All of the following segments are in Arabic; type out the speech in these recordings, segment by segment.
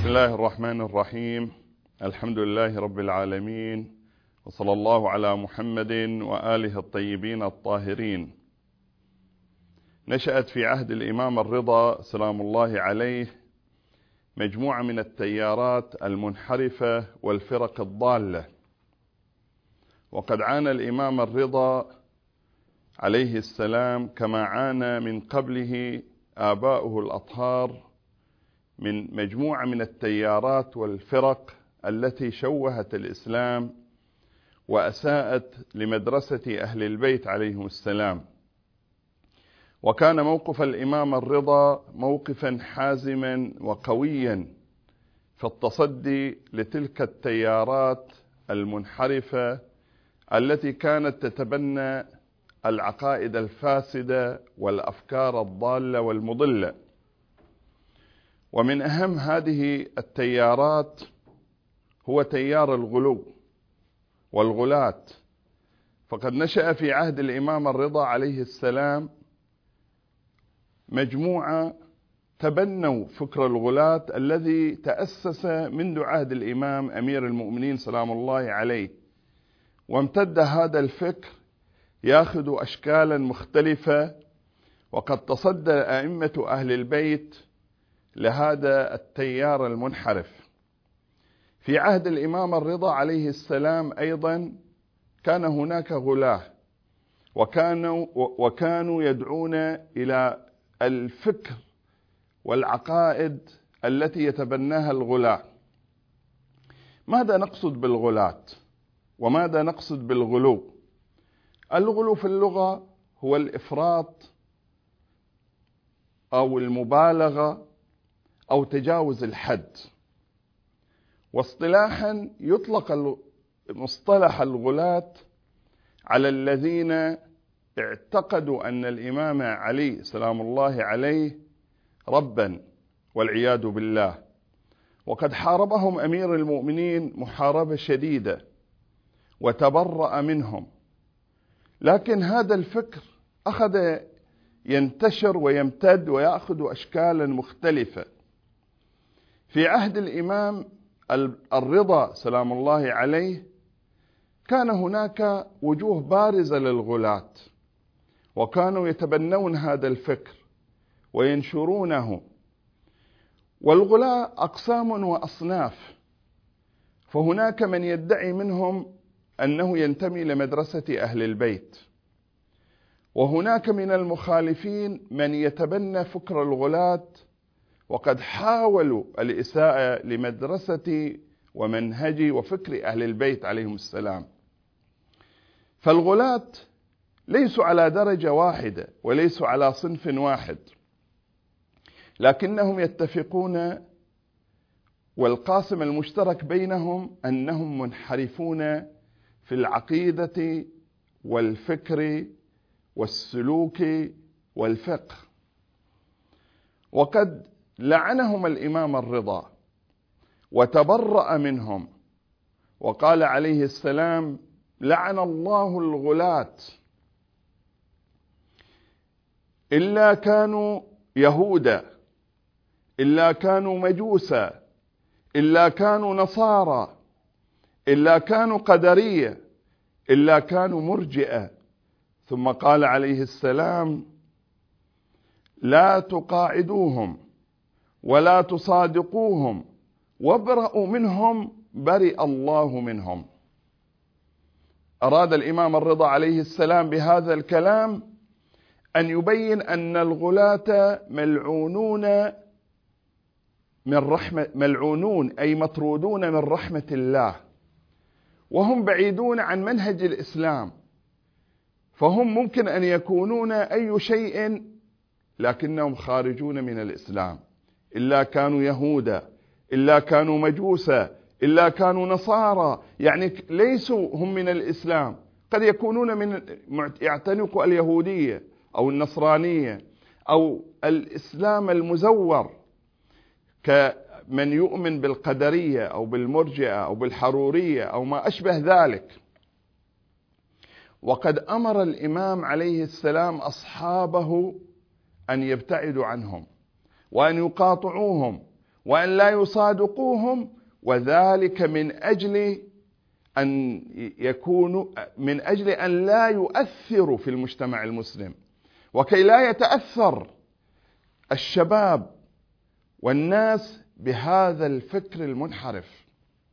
بسم الله الرحمن الرحيم. الحمد لله رب العالمين، وصلى الله على محمد وآله الطيبين الطاهرين. نشأت في عهد الإمام الرضا سلام الله عليه مجموعة من التيارات المنحرفة والفرق الضالة، وقد عانى الإمام الرضا عليه السلام كما عانى من قبله آباؤه الأطهار من مجموعة من التيارات والفرق التي شوهت الإسلام وأساءت لمدرسة أهل البيت عليهم السلام. وكان موقف الإمام الرضا موقفا حازما وقويا في التصدي لتلك التيارات المنحرفة التي كانت تتبنى العقائد الفاسدة والأفكار الضالة والمضلة. ومن أهم هذه التيارات هو تيار الغلو والغلاة، فقد نشأ في عهد الإمام الرضا عليه السلام مجموعة تبنوا فكر الغلاة الذي تأسس منذ عهد الإمام أمير المؤمنين سلام الله عليه، وامتد هذا الفكر يأخذ أشكالا مختلفة، وقد تصدى أئمة أهل البيت لهذا التيار المنحرف. في عهد الإمام الرضا عليه السلام أيضا كان هناك غلاة، وكانوا يدعون إلى الفكر والعقائد التي يتبناها الغلاة. ماذا نقصد بالغلاة؟ وماذا نقصد بالغلو؟ الغلو في اللغة هو الإفراط أو المبالغة أو تجاوز الحد، واصطلاحا يطلق مصطلح الغلاة على الذين اعتقدوا أن الإمام علي سلام الله عليه ربا والعياذ بالله، وقد حاربهم أمير المؤمنين محاربة شديدة وتبرأ منهم، لكن هذا الفكر أخذ ينتشر ويمتد ويأخذ أشكالا مختلفة. في عهد الإمام الرضا سلام الله عليه كان هناك وجوه بارزة للغلاة، وكانوا يتبنون هذا الفكر وينشرونه. والغلاة أقسام وأصناف، فهناك من يدعي منهم أنه ينتمي لمدرسة أهل البيت، وهناك من المخالفين من يتبنى فكر الغلاة، وقد حاولوا الإساءة لمدرسة ومنهج وفكر أهل البيت عليهم السلام. فالغلاة ليسوا على درجة واحدة وليسوا على صنف واحد، لكنهم يتفقون، والقاسم المشترك بينهم أنهم منحرفون في العقيدة والفكر والسلوك والفقه. وقد لعنهم الإمام الرضا وتبرأ منهم، وقال عليه السلام: لعن الله الغلاة، إلا كانوا يهودا، إلا كانوا مجوسا، إلا كانوا نصارى، إلا كانوا قدرية، إلا كانوا مرجئة. ثم قال عليه السلام: لا تقاعدوهم ولا تصادقوهم وابرأوا منهم برئ الله منهم. أراد الإمام الرضا عليه السلام بهذا الكلام أن يبين أن الغلاة ملعونون أي مطرودون من رحمة الله، وهم بعيدون عن منهج الإسلام، فهم ممكن أن يكونون أي شيء لكنهم خارجون من الإسلام. إلا كانوا يهودا، إلا كانوا مجوسا، إلا كانوا نصارى، يعني ليسوا هم من الإسلام. قد يكونون من يعتنقوا اليهودية أو النصرانية أو الإسلام المزور، كمن يؤمن بالقدرية أو بالمرجئة أو بالحرورية أو ما أشبه ذلك. وقد أمر الإمام عليه السلام أصحابه أن يبتعدوا عنهم وأن يقاطعوهم وأن لا يصادقوهم، وذلك من أجل أن لا يؤثروا في المجتمع المسلم، وكي لا يتأثر الشباب والناس بهذا الفكر المنحرف.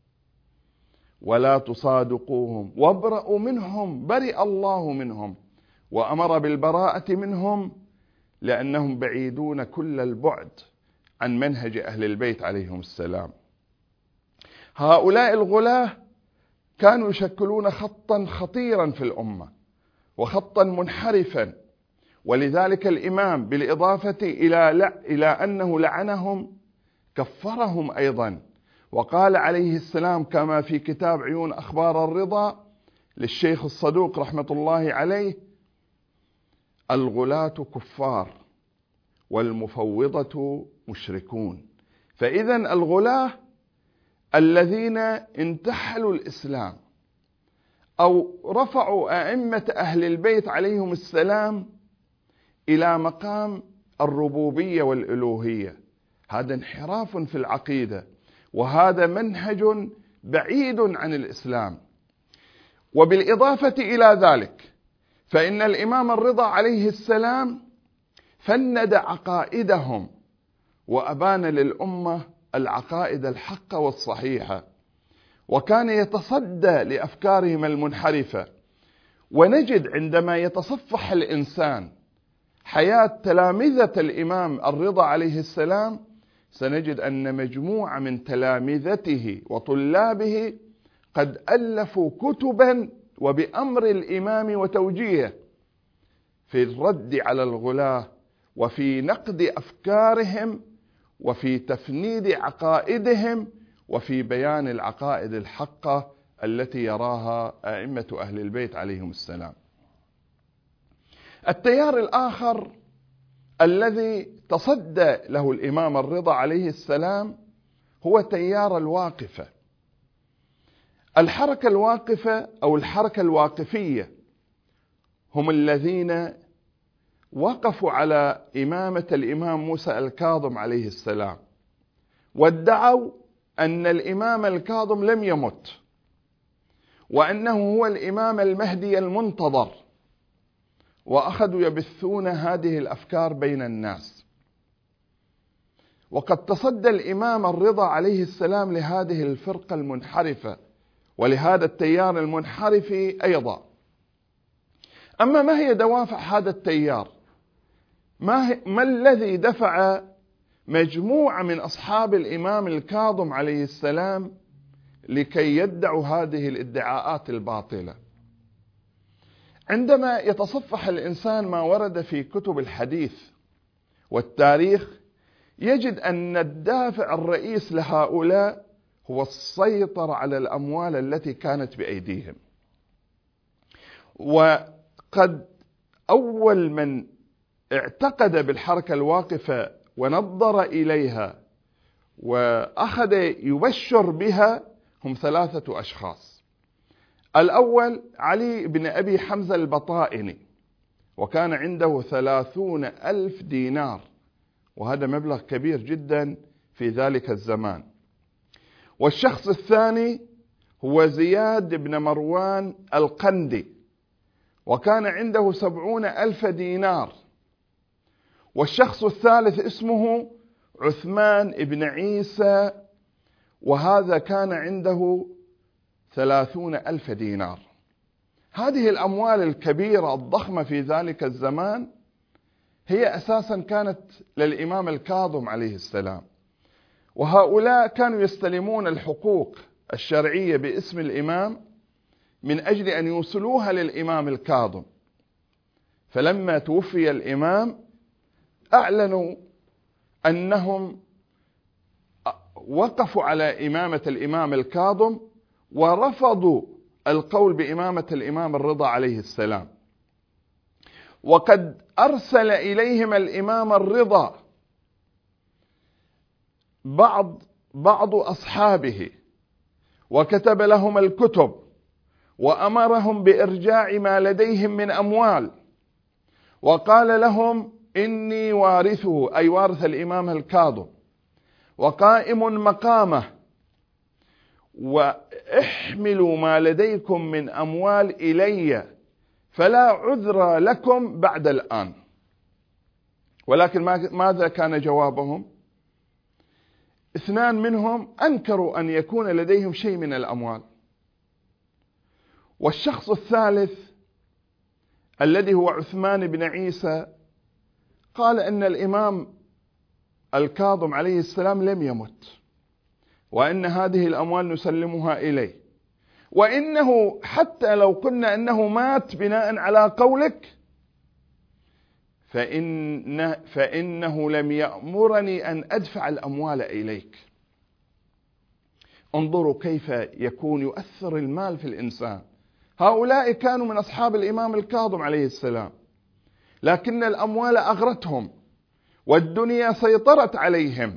ولا تصادقوهم وابرأوا منهم، برئ الله منهم، وأمر بالبراءة منهم لأنهم بعيدون كل البعد عن منهج أهل البيت عليهم السلام. هؤلاء الغلاة كانوا يشكلون خطا خطيرا في الأمة وخطا منحرفا، ولذلك الإمام بالإضافة إلى أنه لعنهم كفرهم أيضا، وقال عليه السلام كما في كتاب عيون أخبار الرضا للشيخ الصدوق رحمة الله عليه: الغلاة كفار والمفوضة مشركون. فإذا الغلاة الذين انتحلوا الإسلام أو رفعوا أئمة أهل البيت عليهم السلام إلى مقام الربوبية والألوهية، هذا انحراف في العقيدة، وهذا منهج بعيد عن الإسلام. وبالإضافة إلى ذلك فإن الإمام الرضا عليه السلام فند عقائدهم وأبان للأمة العقائد الحقة والصحيحة، وكان يتصدى لأفكارهم المنحرفة. ونجد عندما يتصفح الإنسان حياة تلامذة الإمام الرضا عليه السلام سنجد أن مجموعة من تلامذته وطلابه قد ألفوا كتبا وبأمر الإمام وتوجيهه في الرد على الغلاة وفي نقد أفكارهم وفي تفنيد عقائدهم وفي بيان العقائد الحقة التي يراها أئمة أهل البيت عليهم السلام. التيار الآخر الذي تصدى له الإمام الرضا عليه السلام هو تيار الواقفة. الحركة الواقفة أو الحركة الواقفية هم الذين وقفوا على إمامة الإمام موسى الكاظم عليه السلام، وادعوا أن الإمام الكاظم لم يمت، وأنه هو الإمام المهدي المنتظر، وأخذوا يبثون هذه الأفكار بين الناس. وقد تصدى الإمام الرضا عليه السلام لهذه الفرقة المنحرفة ولهذا التيار المنحرف أيضا. أما ما هي دوافع هذا التيار؟ ما الذي دفع مجموعة من أصحاب الإمام الكاظم عليه السلام لكي يدعوا هذه الادعاءات الباطلة؟ عندما يتصفح الإنسان ما ورد في كتب الحديث والتاريخ يجد أن الدافع الرئيس لهؤلاء هو السيطرة على الأموال التي كانت بأيديهم. وقد أول من اعتقد بالحركة الواقفة ونظر إليها وأخذ يبشر بها هم 3 أشخاص. الأول علي بن أبي حمزة البطائني، وكان عنده 30,000 دينار، وهذا مبلغ كبير جدا في ذلك الزمان. والشخص الثاني هو زياد بن مروان القندي، وكان عنده 70,000 دينار. والشخص الثالث اسمه عثمان بن عيسى، وهذا كان عنده 30,000 دينار. هذه الأموال الكبيرة الضخمة في ذلك الزمان هي أساسا كانت للإمام الكاظم عليه السلام، وهؤلاء كانوا يستلمون الحقوق الشرعية باسم الإمام من أجل أن يوصلوها للإمام الكاظم. فلما توفي الإمام أعلنوا أنهم وقفوا على إمامة الإمام الكاظم ورفضوا القول بإمامة الإمام الرضا عليه السلام. وقد أرسل إليهم الإمام الرضا بعض أصحابه وكتب لهم الكتب وأمرهم بإرجاع ما لديهم من أموال، وقال لهم إني وارثه، أي وارث الإمام الكاظم، وقائم مقامه، واحملوا ما لديكم من أموال إلي فلا عذر لكم بعد الآن. ولكن ماذا كان جوابهم؟ 2 منهم أنكروا أن يكون لديهم شيء من الأموال، والشخص الثالث الذي هو عثمان بن عيسى قال أن الإمام الكاظم عليه السلام لم يمت، وأن هذه الأموال نسلمها إليه، وإنه حتى لو قلنا أنه مات بناء على قولك فإنه لم يأمرني أن أدفع الأموال إليك. انظروا كيف يكون يؤثر المال في الإنسان. هؤلاء كانوا من أصحاب الإمام الكاظم عليه السلام، لكن الأموال أغرتهم والدنيا سيطرت عليهم،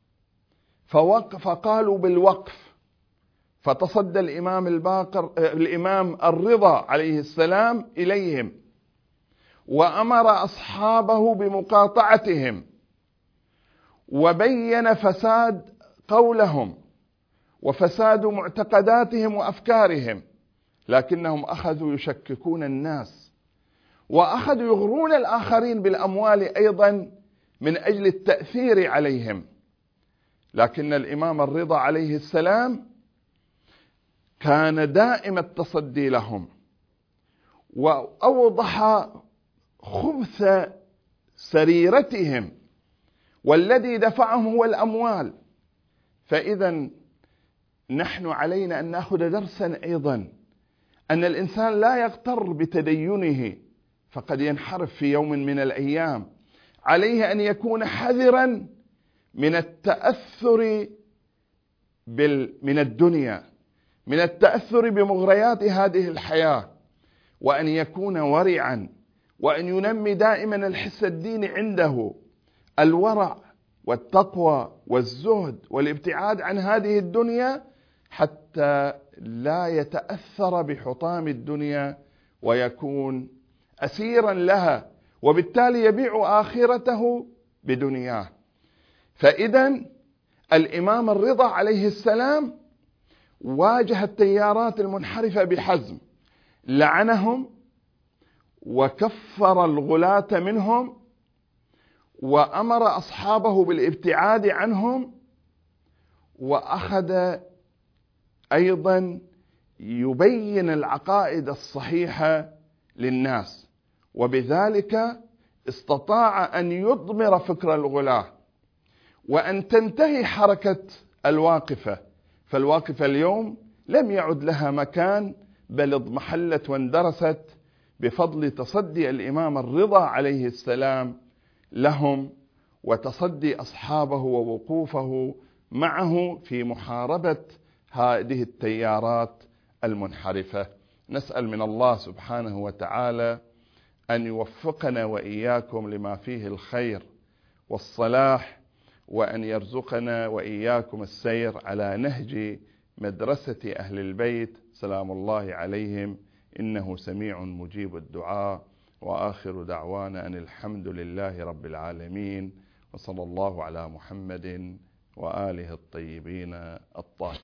فقالوا بالوقف. فتصدى الإمام الرضا عليه السلام إليهم وأمر أصحابه بمقاطعتهم، وبين فساد قولهم وفساد معتقداتهم وأفكارهم، لكنهم أخذوا يشككون الناس وأخذوا يغرون الآخرين بالأموال أيضا من أجل التأثير عليهم. لكن الإمام الرضا عليه السلام كان دائم التصدي لهم، وأوضح خبث سريرتهم، والذي دفعهم هو الأموال. فإذا نحن علينا أن نأخذ درسا أيضا، أن الإنسان لا يغتر بتدينه فقد ينحرف في يوم من الأيام. عليه أن يكون حذرا من التأثر من الدنيا، من التأثر بمغريات هذه الحياة، وأن يكون ورعا، وأن ينمي دائما الحس الديني عنده، الورع والتقوى والزهد والابتعاد عن هذه الدنيا، حتى لا يتأثر بحطام الدنيا ويكون أسيرا لها، وبالتالي يبيع آخرته بدنياه. فإذا الإمام الرضا عليه السلام واجه التيارات المنحرفة بحزم، لعنهم وكفر الغلاة منهم، وأمر أصحابه بالابتعاد عنهم، وأخذ أيضا يبين العقائد الصحيحة للناس، وبذلك استطاع أن يضمر فكر الغلاة وأن تنتهي حركة الواقفة. فالواقفة اليوم لم يعد لها مكان، بل اضمحلت واندرست بفضل تصدي الإمام الرضا عليه السلام لهم، وتصدي أصحابه ووقوفه معه في محاربة هذه التيارات المنحرفة. نسأل من الله سبحانه وتعالى أن يوفقنا وإياكم لما فيه الخير والصلاح، وأن يرزقنا وإياكم السير على نهج مدرسة أهل البيت سلام الله عليهم، إنه سميع مجيب الدعاء. وآخر دعوانا أن الحمد لله رب العالمين، وصلى الله على محمد وآله الطيبين الطاهرين.